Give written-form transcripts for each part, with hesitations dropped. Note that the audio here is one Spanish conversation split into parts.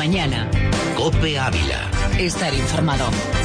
mañana. COPE Ávila. Estar informado.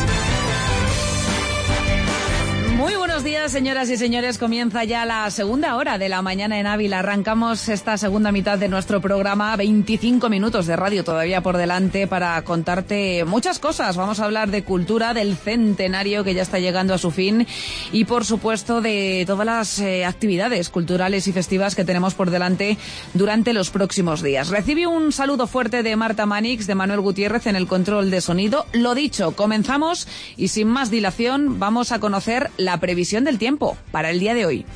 Muy buenos días, señoras y señores. Comienza ya la segunda hora de la mañana en Ávila. Arrancamos esta segunda mitad de nuestro programa. 25 minutos de radio todavía por delante para contarte muchas cosas. Vamos a hablar de cultura, del centenario que ya está llegando a su fin y, por supuesto, de todas las actividades culturales y festivas que tenemos por delante durante los próximos días. Recibí un saludo fuerte de Marta Manix, de Manuel Gutiérrez en el control de sonido. Lo dicho, comenzamos y sin más dilación vamos a conocer la previsión del tiempo para el día de hoy.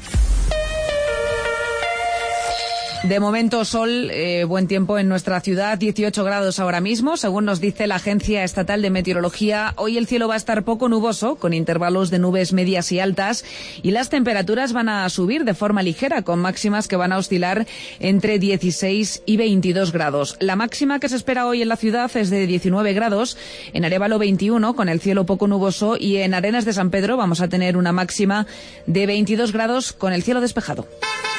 De momento sol, buen tiempo en nuestra ciudad, 18 grados ahora mismo, según nos dice la Agencia Estatal de Meteorología. Hoy el cielo va a estar poco nuboso, con intervalos de nubes medias y altas, y las temperaturas van a subir de forma ligera, con máximas que van a oscilar entre 16 y 22 grados. La máxima que se espera hoy en la ciudad es de 19 grados, en Arévalo 21, con el cielo poco nuboso, y en Arenas de San Pedro vamos a tener una máxima de 22 grados con el cielo despejado.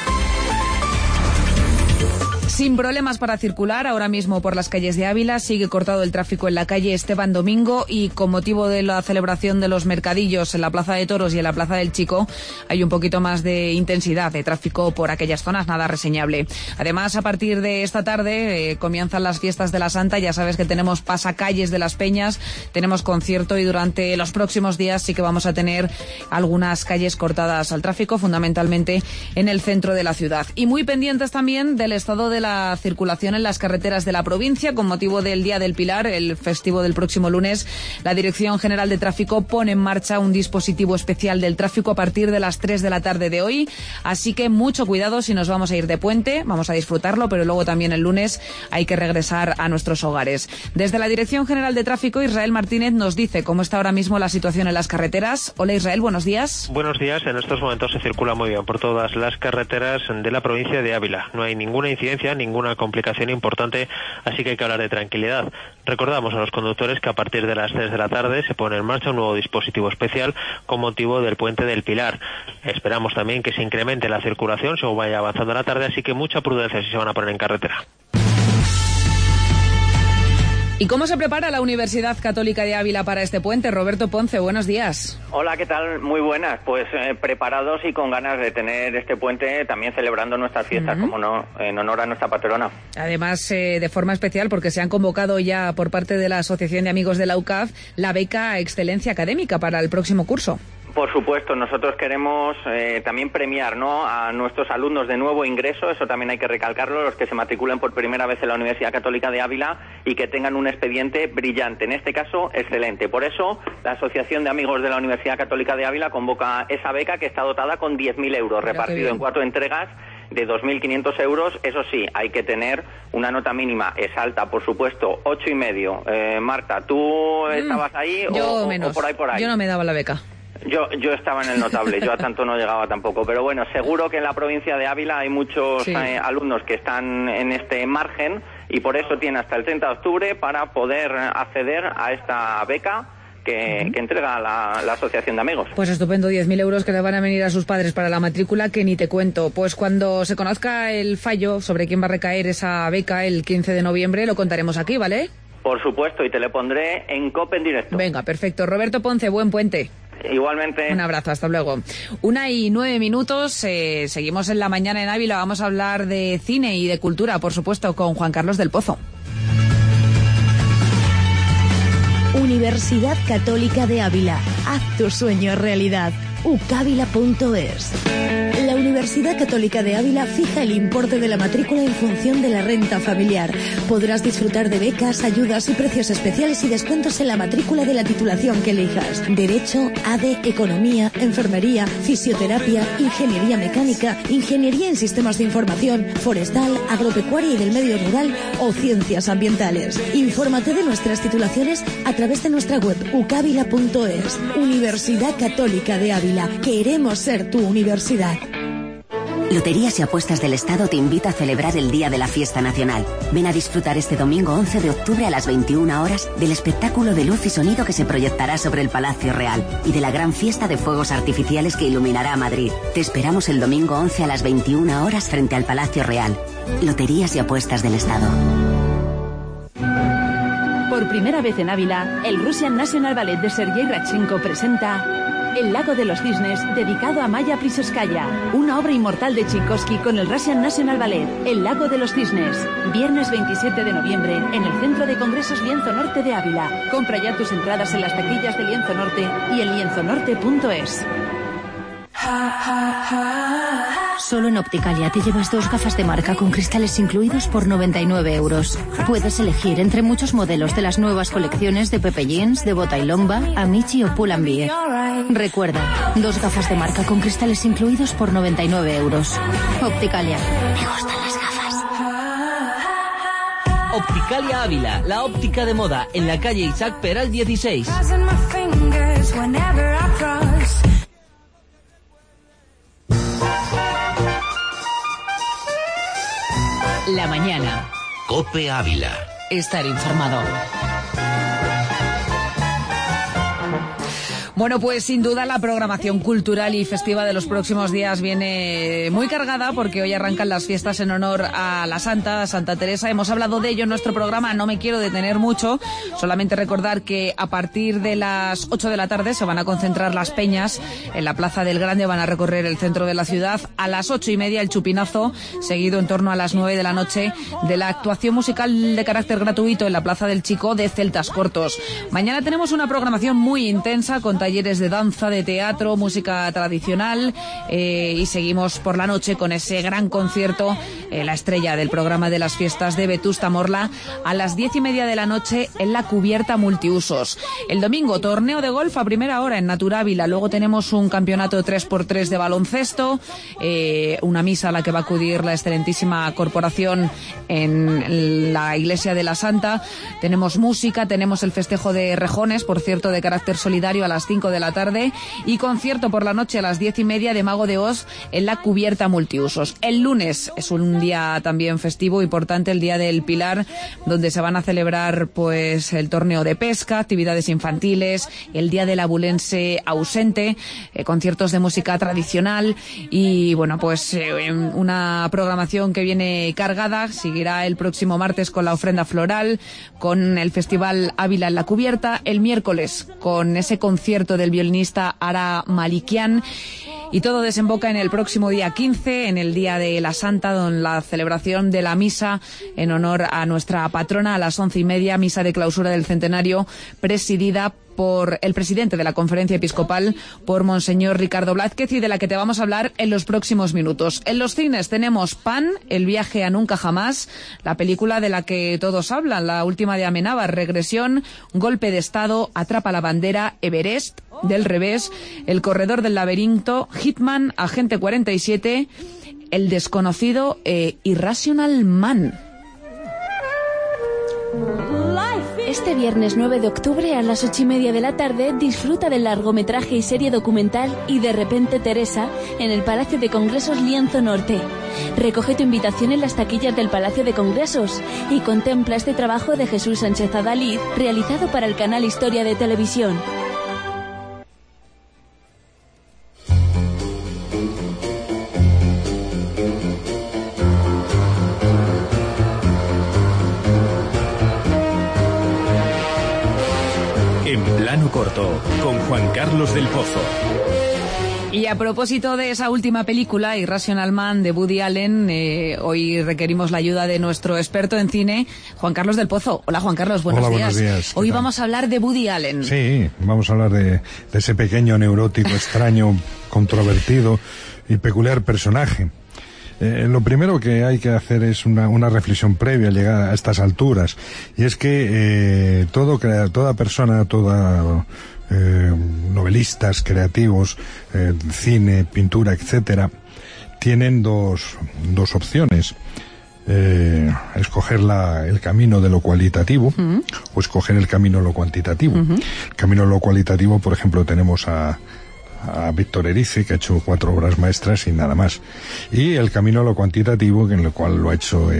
Sin problemas para circular ahora mismo por las calles de Ávila. Sigue cortado el tráfico en la calle Esteban Domingo y con motivo de la celebración de los mercadillos en la Plaza de Toros y en la Plaza del Chico hay un poquito más de intensidad de tráfico por aquellas zonas, nada reseñable. Además, a partir de esta tarde comienzan las fiestas de la Santa. Ya sabes que tenemos pasacalles de las Peñas, tenemos concierto y durante los próximos días sí que vamos a tener algunas calles cortadas al tráfico, fundamentalmente en el centro de la ciudad. Y muy pendientes también del estado de la circulación en las carreteras de la provincia. Con motivo del Día del Pilar, el festivo del próximo lunes, la Dirección General de Tráfico pone en marcha un dispositivo especial del tráfico a partir de las 3 de la tarde de hoy, así que mucho cuidado si nos vamos a ir de puente. Vamos a disfrutarlo, pero luego también el lunes hay que regresar a nuestros hogares. Desde la Dirección General de Tráfico, Israel Martínez nos dice cómo está ahora mismo la situación en las carreteras. Hola Israel, buenos días. Buenos días, en estos momentos se circula muy bien por todas las carreteras de la provincia de Ávila. No hay ninguna incidencia, ninguna complicación importante, así que hay que hablar de tranquilidad. Recordamos a los conductores que a partir de las 3 de la tarde se pone en marcha un nuevo dispositivo especial con motivo del Puente del Pilar. Esperamos también que se incremente la circulación según vaya avanzando la tarde, así que mucha prudencia si se van a poner en carretera. ¿Y cómo se prepara la Universidad Católica de Ávila para este puente? Roberto Ponce, buenos días. Hola, ¿qué tal? Muy buenas. Pues preparados y con ganas de tener este puente también celebrando nuestras fiestas, como no, en honor a nuestra patrona. Además, de forma especial, porque se han convocado ya por parte de la Asociación de Amigos de la UCAV la beca Excelencia Académica para el próximo curso. Por supuesto, nosotros queremos también premiar, ¿no?, a nuestros alumnos de nuevo ingreso, eso también hay que recalcarlo, los que se matriculen por primera vez en la Universidad Católica de Ávila y que tengan un expediente brillante, en este caso excelente. Por eso, la Asociación de Amigos de la Universidad Católica de Ávila convoca esa beca que está dotada con 10.000 euros, repartido en 4 entregas de 2.500 euros. Eso sí, hay que tener una nota mínima, es alta, por supuesto, 8,5. Marta, ¿tú estabas ahí o por ahí? Yo no me daba la beca. Yo estaba en el notable, yo a tanto no llegaba tampoco, pero bueno, seguro que en la provincia de Ávila hay muchos alumnos que están en este margen y por eso tiene hasta el 30 de octubre para poder acceder a esta beca que entrega la Asociación de Amigos. Pues estupendo, 10.000 euros que le van a venir a sus padres para la matrícula, que ni te cuento. Pues cuando se conozca el fallo sobre quién va a recaer esa beca el 15 de noviembre, lo contaremos aquí, ¿vale? Por supuesto, y te le pondré en COPE en directo. Venga, perfecto. Roberto Ponce, buen puente. Igualmente. Un abrazo, hasta luego. 1:09, seguimos en la mañana en Ávila, vamos a hablar de cine y de cultura, por supuesto, con Juan Carlos del Pozo. Universidad Católica de Ávila, haz tu sueño realidad. ucavila.es. La Universidad Católica de Ávila fija el importe de la matrícula en función de la renta familiar. Podrás disfrutar de becas, ayudas y precios especiales y descuentos en la matrícula de la titulación que elijas. Derecho, ADE, Economía, Enfermería, Fisioterapia, Ingeniería Mecánica, Ingeniería en Sistemas de Información, Forestal, Agropecuaria y del Medio Rural o Ciencias Ambientales. Infórmate de nuestras titulaciones a través de nuestra web ucavila.es. Universidad Católica de Ávila. Queremos ser tu universidad. Loterías y Apuestas del Estado te invita a celebrar el Día de la Fiesta Nacional. Ven a disfrutar este domingo 11 de octubre a las 21 horas del espectáculo de luz y sonido que se proyectará sobre el Palacio Real y de la gran fiesta de fuegos artificiales que iluminará Madrid. Te esperamos el domingo 11 a las 21 horas frente al Palacio Real. Loterías y Apuestas del Estado. Por primera vez en Ávila, el Russian National Ballet de Sergei Radchenko presenta El lago de los cisnes, dedicado a Maya Pliskaya, una obra inmortal de Tchaikovsky con el Russian National Ballet, El lago de los cisnes. Viernes 27 de noviembre, en el Centro de Congresos Lienzo Norte de Ávila. Compra ya tus entradas en las taquillas de Lienzo Norte y en lienzonorte.es. Solo en Opticalia te llevas 2 gafas de marca con cristales incluidos por 99 euros. Puedes elegir entre muchos modelos de las nuevas colecciones de Pepe Jeans, de Bota y Lomba, Amici o Pull&Bear. Recuerda, 2 gafas de marca con cristales incluidos por 99 euros. Opticalia. Me gustan las gafas. Opticalia Ávila, la óptica de moda, en la calle Isaac Peral 16. La mañana. COPE Ávila. Estar informado. Bueno, pues sin duda la programación cultural y festiva de los próximos días viene muy cargada porque hoy arrancan las fiestas en honor a la Santa, a Santa Teresa. Hemos hablado de ello en nuestro programa, no me quiero detener mucho, solamente recordar que a partir de las 8 de la tarde se van a concentrar las peñas en la Plaza del Grande, van a recorrer el centro de la ciudad. A las 8:30 el chupinazo, seguido en torno a las 9 de la noche de la actuación musical de carácter gratuito en la Plaza del Chico de Celtas Cortos. Mañana tenemos una programación muy intensa con talleres de danza, de teatro, música tradicional y seguimos por la noche con ese gran concierto, la estrella del programa de las fiestas de Vetusta Morla, a las 10:30 de la noche en la cubierta multiusos. El domingo, torneo de golf a primera hora en Naturávila. Luego tenemos un campeonato 3x3 de baloncesto, una misa a la que va a acudir la excelentísima corporación en la Iglesia de la Santa. Tenemos música, tenemos el festejo de rejones, por cierto, de carácter solidario a las 5 de la tarde, y concierto por la noche a las 10:30 de Mago de Oz en la cubierta multiusos. El lunes es un día también festivo, importante, el Día del Pilar, donde se van a celebrar pues el torneo de pesca, actividades infantiles, el Día del Abulense ausente, conciertos de música tradicional y bueno, pues una programación que viene cargada. Seguirá el próximo martes con la ofrenda floral, con el Festival Ávila en la cubierta, el miércoles con ese concierto del violinista Ara Malikian, y todo desemboca en el próximo día 15, en el Día de la Santa, con la celebración de la misa en honor a nuestra patrona a las 11:30, misa de clausura del centenario presidida por el presidente de la Conferencia Episcopal, por Monseñor Ricardo Blázquez, y de la que te vamos a hablar en los próximos minutos. En los cines tenemos Pan, El viaje a nunca jamás, la película de la que todos hablan, la última de Amenábar, Regresión, Golpe de Estado, Atrapa la bandera, Everest, Del revés, El corredor del laberinto, Hitman, Agente 47, El desconocido, Irrational Man. Este viernes 9 de octubre a las 8:30 de la tarde disfruta del largometraje y serie documental Y de repente Teresa en el Palacio de Congresos Lienzo Norte. Recoge tu invitación en las taquillas del Palacio de Congresos y contempla este trabajo de Jesús Sánchez Adalid realizado para el canal Historia de Televisión. Plano corto, con Juan Carlos del Pozo. Y a propósito de esa última película, Irrational Man, de Woody Allen, hoy requerimos la ayuda de nuestro experto en cine, Juan Carlos del Pozo. Hola, Juan Carlos, buenos días. Buenos días. Hoy vamos a hablar de Woody Allen. Sí, vamos a hablar de ese pequeño neurótico, extraño, controvertido y peculiar personaje. Lo primero que hay que hacer es una reflexión previa a llegar a estas alturas, y es que toda persona, novelistas, creativos, cine, pintura, etcétera, tienen dos opciones. Escoger el camino de lo cualitativo o escoger el camino de lo cuantitativo. El camino de lo cualitativo, por ejemplo, tenemos a Víctor Erice, que ha hecho 4 obras maestras y nada más. Y el camino a lo cuantitativo, en el cual lo ha hecho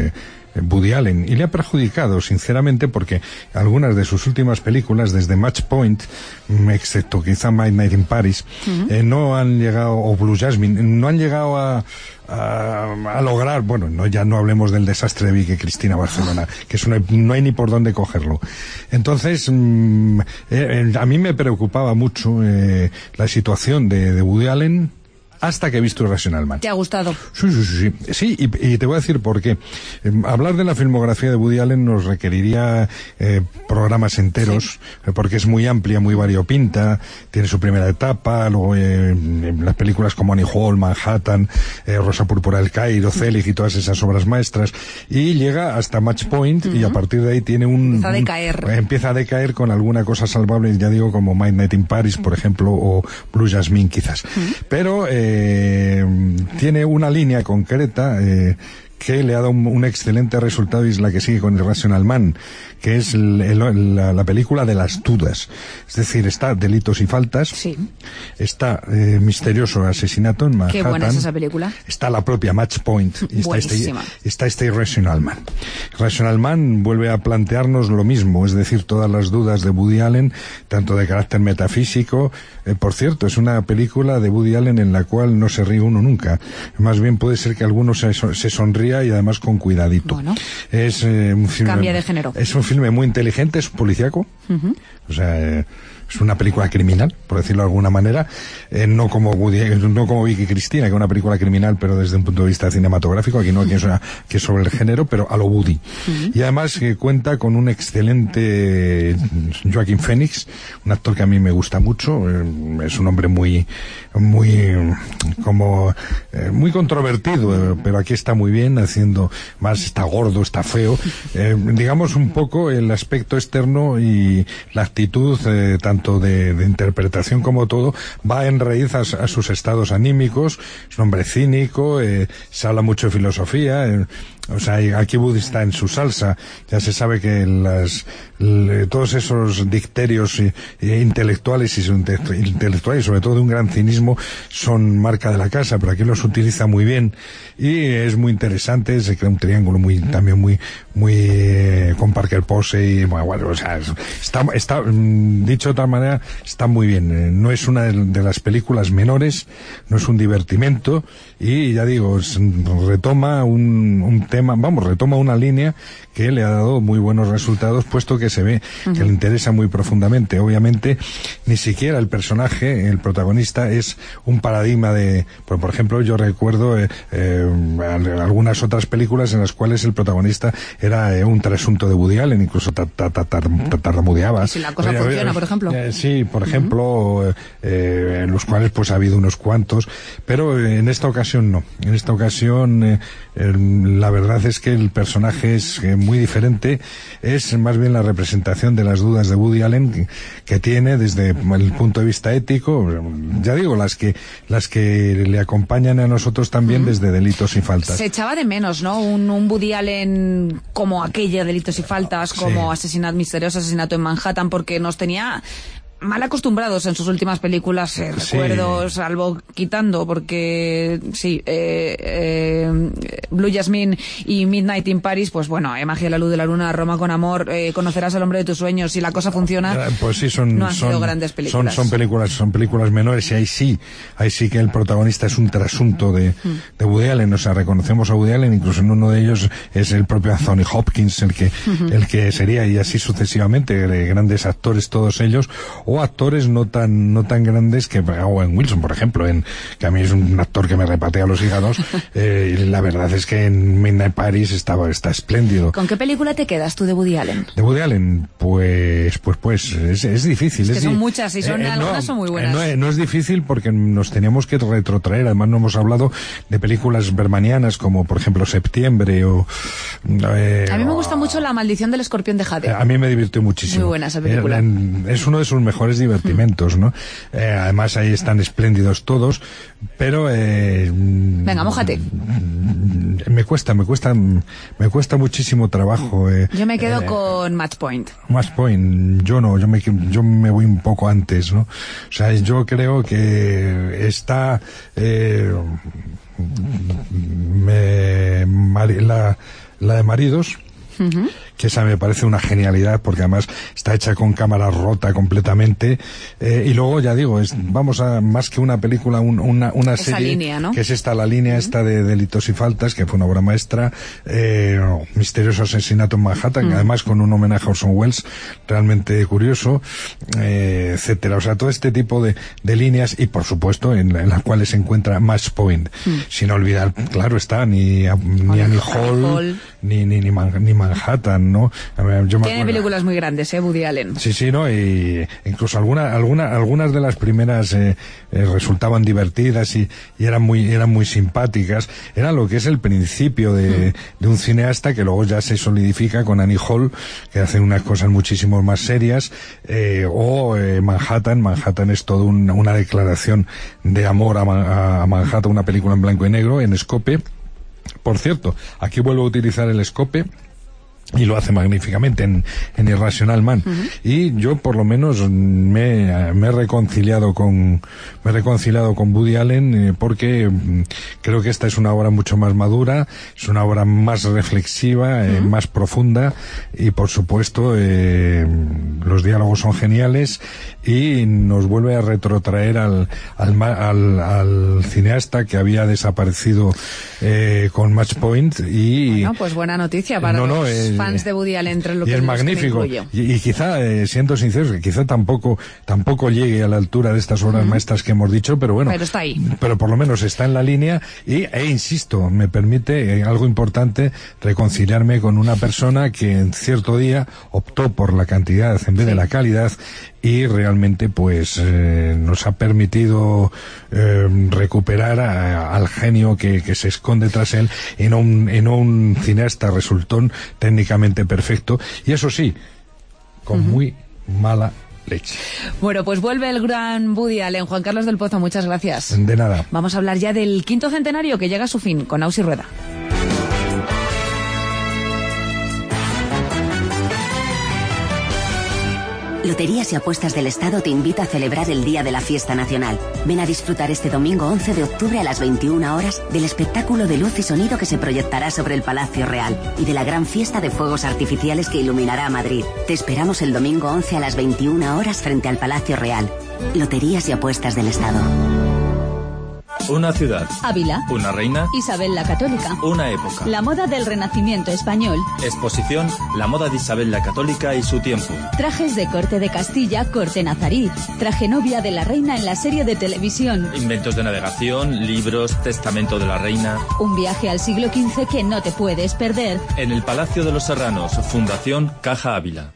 Woody Allen, y le ha perjudicado sinceramente porque algunas de sus últimas películas, desde Match Point, excepto quizá Midnight in Paris, no han llegado, o Blue Jasmine, no han llegado a lograr, bueno, ya no hablemos del desastre de Vicky Cristina Barcelona, que eso no hay ni por dónde cogerlo. Entonces, a mí me preocupaba mucho la situación de Woody Allen hasta que he visto Irrational Man. ¿Te ha gustado? Sí, y te voy a decir por qué. Hablar de la filmografía de Woody Allen nos requeriría programas enteros, porque es muy amplia, muy variopinta, tiene su primera etapa, luego las películas como Annie Hall, Manhattan, Rosa Púrpura del Cairo, Zelig y todas esas obras maestras, y llega hasta Match Point, y a partir de ahí tiene empieza a decaer con alguna cosa salvable, ya digo, como Midnight in Paris, por ejemplo, o Blue Jasmine quizás. Pero tiene una línea concreta que le ha dado un excelente resultado, y es la que sigue con Irrational Man, que es la película de las dudas. Es decir, está Delitos y Faltas, está Misterioso Asesinato en Manhattan. Qué buena es esa película. Está la propia Match Point, y está este Irrational Man. Irrational Man vuelve a plantearnos lo mismo, es decir, todas las dudas de Woody Allen, tanto de carácter metafísico. Por cierto, es una película de Woody Allen en la cual no se ríe uno nunca. Más bien puede ser que alguno se sonría, y además con cuidadito. Bueno, es un filme, cambia de género. Es un filme muy inteligente, es policíaco. O sea, es una película criminal, por decirlo de alguna manera, no como Vicky Cristina, que es una película criminal, pero desde un punto de vista cinematográfico. Aquí no, aquí es sobre el género, pero a lo Woody. Y además que cuenta con un excelente Joaquin Phoenix, un actor que a mí me gusta mucho. Es un hombre muy controvertido, pero aquí está muy bien, haciendo más, está gordo, está feo. Digamos un poco el aspecto externo y la actitud, tanto de interpretación como todo, va en raíz a sus estados anímicos. Es un hombre cínico, se habla mucho de filosofía, o sea, aquí Woody está en su salsa. Ya se sabe que todos esos dicterios intelectuales y sobre todo de un gran cinismo son marca de la casa, pero aquí los utiliza muy bien y es muy interesante. Se crea un triángulo también muy con Parker Posey, bueno, o sea, está dicho de otra manera, está muy bien. No es una de las películas menores, no es un divertimento, y ya digo, retoma retoma una línea que le ha dado muy buenos resultados, puesto que se ve que le interesa muy profundamente. Obviamente, ni siquiera el personaje, el protagonista, es un paradigma por ejemplo, yo recuerdo algunas otras películas en las cuales el protagonista era un trasunto de Woody Allen, incluso tartamudeaba. Si la cosa funciona, por ejemplo. Sí, por ejemplo, en los cuales pues ha habido unos cuantos, pero en esta ocasión no. En esta ocasión la verdad es que el personaje es muy diferente. Es más bien la representación de las dudas de Woody Allen que tiene desde el punto de vista ético, ya digo, las que le acompañan a nosotros también desde Delitos y Faltas. Se echaba de menos, ¿no? Un Woody Allen como aquella, Delitos y Faltas, como Misterioso Asesinato en Manhattan, porque nos tenía mal acostumbrados en sus últimas películas, recuerdo, salvo quitando, porque Blue Jasmine y Midnight in Paris, pues bueno, Magia de la Luz de la Luna, Roma con Amor, Conocerás al hombre de tus sueños, si la cosa funciona. Pues sí, no han sido grandes películas. Son películas menores, y ahí sí que el protagonista es un trasunto de Woody Allen. O sea, reconocemos a Woody Allen, incluso en uno de ellos es el propio Anthony Hopkins el que sería, y así sucesivamente, grandes actores todos ellos, o actores no tan grandes, que Owen Wilson, por ejemplo, que a mí es un actor que me repatea los hígados. La verdad es que en Midnight Paris está espléndido. ¿Con qué película te quedas tú de Woody Allen? De Woody Allen, pues es difícil. Es que son muchas, y algunas son muy buenas. No es difícil porque nos teníamos que retrotraer. Además, no hemos hablado de películas bermanianas como, por ejemplo, Septiembre o... a mí me gusta mucho La maldición del escorpión de Jade. A mí me divirtió muchísimo. Muy buena esa película. Es uno de sus mejores divertimentos, ¿no? Además, ahí están espléndidos todos, pero... Venga, mójate. Me cuesta muchísimo trabajo. Yo me quedo con Match Point. Match Point, yo no, yo me voy un poco antes, ¿no? O sea, yo creo que está... la de Maridos, que esa me parece una genialidad porque además está hecha con cámara rota completamente, y luego ya digo, vamos a más que una película, una esa serie línea, ¿no? que es la línea esta de Delitos y Faltas, que fue una obra maestra, Misterioso Asesinato en Manhattan, además con un homenaje a Orson Welles realmente curioso, etcétera. O sea, todo este tipo de líneas, y por supuesto en las cuales se encuentra Match Point, sin olvidar, claro está, ni Annie Hall, ni Manhattan, ¿no? Tiene películas muy grandes, Woody Allen. Sí, ¿no? Y incluso algunas de las primeras resultaban divertidas y eran muy simpáticas. Era lo que es el principio de un cineasta, que luego ya se solidifica con Annie Hall, que hace unas cosas muchísimo más serias, o Manhattan. Manhattan es toda una declaración de amor a Manhattan, una película en blanco y negro, en scope. Por cierto, aquí vuelvo a utilizar el scope, y lo hace magníficamente en Irrational Man. Y yo por lo menos me he reconciliado con Woody Allen, porque creo que esta es una obra mucho más madura, es una obra más reflexiva, más profunda, y por supuesto los diálogos son geniales, y nos vuelve a retrotraer al cineasta que había desaparecido con Match Point. Y bueno, pues buena noticia para los fans de Woody Allen, entre lo que es magnífico, y quizá, siendo sinceros, que quizá tampoco llegue a la altura de estas obras maestras que hemos dicho, pero bueno, pero está ahí, pero por lo menos está en la línea, e insisto, me permite algo importante, reconciliarme con una persona que en cierto día optó por la cantidad en vez de la calidad, y realmente pues nos ha permitido recuperar al genio que se esconde tras él, en un cineasta resultón técnicamente perfecto, y eso sí, con muy mala leche. Bueno, pues vuelve el gran Woody Allen. Juan Carlos del Pozo, muchas gracias. De nada. Vamos a hablar ya del 5º centenario, que llega a su fin con Aus y Rueda. Loterías y Apuestas del Estado te invita a celebrar el Día de la Fiesta Nacional. Ven a disfrutar este domingo 11 de octubre a las 21 horas del espectáculo de luz y sonido que se proyectará sobre el Palacio Real, y de la gran fiesta de fuegos artificiales que iluminará a Madrid. Te esperamos el domingo 11 a las 21 horas frente al Palacio Real. Loterías y Apuestas del Estado. Una ciudad. Ávila. Una reina. Isabel la Católica. Una época. La moda del Renacimiento español. Exposición, la moda de Isabel la Católica y su tiempo. Trajes de corte de Castilla, corte nazarí. Traje novia de la reina en la serie de televisión. Inventos de navegación, libros, testamento de la reina. Un viaje al siglo XV que no te puedes perder. En el Palacio de los Serranos, Fundación Caja Ávila.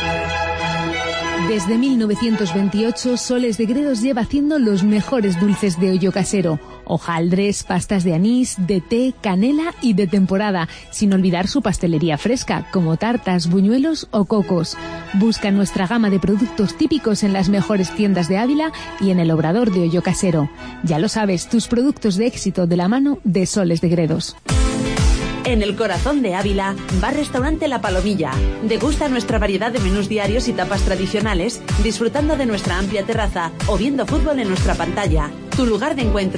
Desde 1928, Soles de Gredos lleva haciendo los mejores dulces de Ollo Casero. Hojaldres, pastas de anís, de té, canela y de temporada. Sin olvidar su pastelería fresca, como tartas, buñuelos o cocos. Busca nuestra gama de productos típicos en las mejores tiendas de Ávila y en el Obrador de Ollo Casero. Ya lo sabes, tus productos de éxito de la mano de Soles de Gredos. En el corazón de Ávila, Bar-Restaurante La Palomilla. Degusta nuestra variedad de menús diarios y tapas tradicionales, disfrutando de nuestra amplia terraza o viendo fútbol en nuestra pantalla. Tu lugar de encuentro